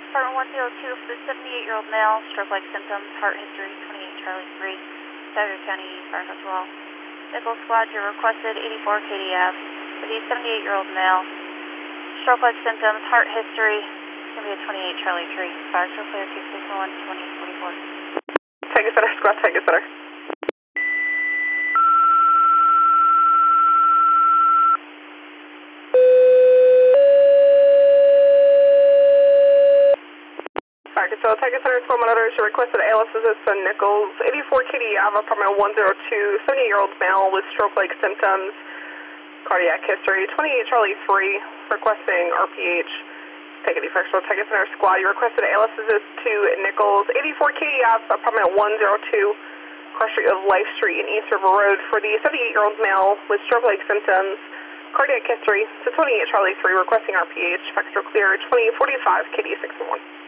Department 102 for the 78-year-old male, stroke-like symptoms, heart history, 28 Charlie 3, Southern County Fire Hospital. Nichols Squad, you're requested 84 KDF for the 78-year-old male, stroke-like symptoms, heart history, it's going to be a 28 Charlie 3, fire stroke clear 2601 2044. Take it center, squad, take it center. So Tiger Center, Squad Monitors, you requested ALS assistant Nichols, 84 KDF, apartment 102, 78-year-old male with stroke-like symptoms, cardiac history, 28 Charlie 3, requesting RPH. Take it first, Tiger Center Squad, you requested ALS assist to Nichols, 84 KDF, apartment 102, cross street of Life Street and East River Road for the 78-year-old male with stroke-like symptoms, cardiac history, to 28 Charlie 3, requesting RPH, factor clear, 2045 KD 611.